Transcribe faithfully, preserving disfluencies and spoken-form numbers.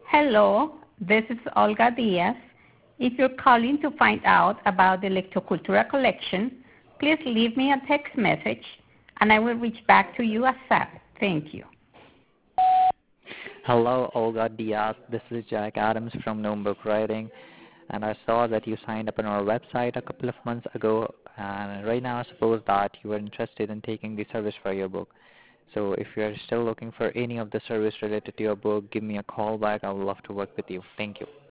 Hello, this is Olga Diaz. If you're calling to find out about the Lectocultura collection, please leave me a text message and I will reach back to you ASAP. Thank you. Hello, Olga Diaz. This is Jack Adams from Gnome Writing, and I saw that you signed up on our website a couple of months ago, and right now I suppose that you are interested in taking the service for your book. So if you're still looking for any of the service related to your book, give me a call back. I would love to work with you. Thank you.